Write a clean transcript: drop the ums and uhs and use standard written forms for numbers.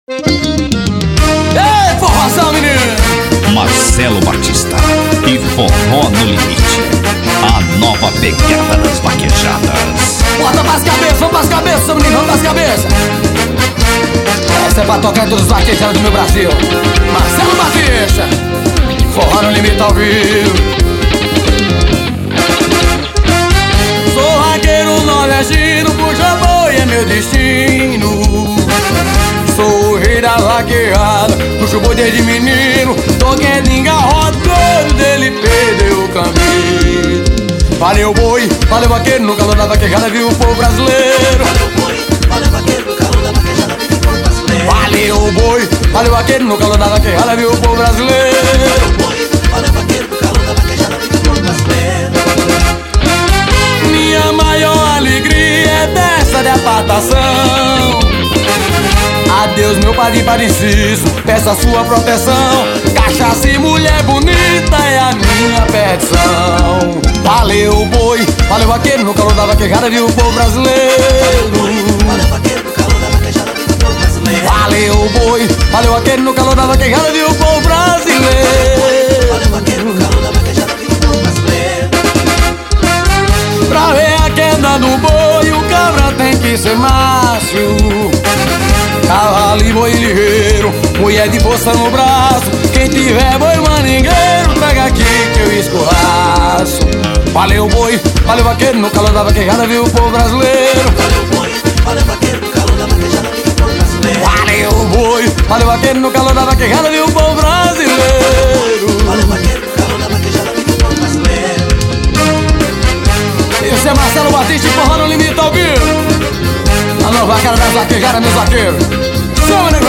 Ei, forrozão, menino! Marcelo Batista e Forró no Limite. A nova pegada das vaquejadas. Bota pras cabeças, vamos pras cabeças, menino, vamos pras cabeças. Essa é pra tocar em todos os vaquejados do meu Brasil. Marcelo Batista, Forró no Limite ao vivo. Sou vaqueiro nordestino, puxa boi é meu destino. Sou o rei da vaqueada, puxo boi desde menino. Toquei de engarrote, todo dele perdeu o caminho. Valeu boi, valeu vaqueiro, no calor da vaquejada viu o povo brasileiro. Valeu boi, valeu vaqueiro, no calor da vaquejada viu o povo brasileiro. Valeu boi, valeu vaqueiro, no calor da vaquejada viu o povo brasileiro. Valeu boi, valeu vaqueiro, no calor da vaquejada viu o povo brasileiro. Minha maior alegria é dessa de apartação. Adeus meu padre Parecido, peço a sua proteção. Cachaça e mulher bonita é a minha perdição. Valeu boi, valeu vaqueiro, no calor da vaquejada viu o povo brasileiro. Valeu vaqueiro, no calor da vaquejada viu o povo brasileiro. Valeu boi, valeu vaqueiro, no calor da vaquejada viu o povo brasileiro. Valeu vaqueiro, no calor da vaquejada viu o povo brasileiro. Pra ver a queda do boi, o cabra tem que ser macho. Cavalo e boi ligeiro, mulher de força no braço. Quem tiver boi maningueiro, pega aqui que eu escorraço. Valeu boi, valeu vaqueiro, no calor da vaquejada viu o povo brasileiro. Valeu boi, valeu vaqueiro, no calor da vaquejada viu o povo brasileiro. Valeu boi, valeu vaqueiro, no calor da vaquejada viu o povo brasileiro. Valeu vaqueiro, no calor da vaquejada viu o povo brasileiro. Esse é Marcelo Batista e Forró no Limite ao vivo. A nova cara das vaquejadas, meus vaqueiros. Chama, negócio.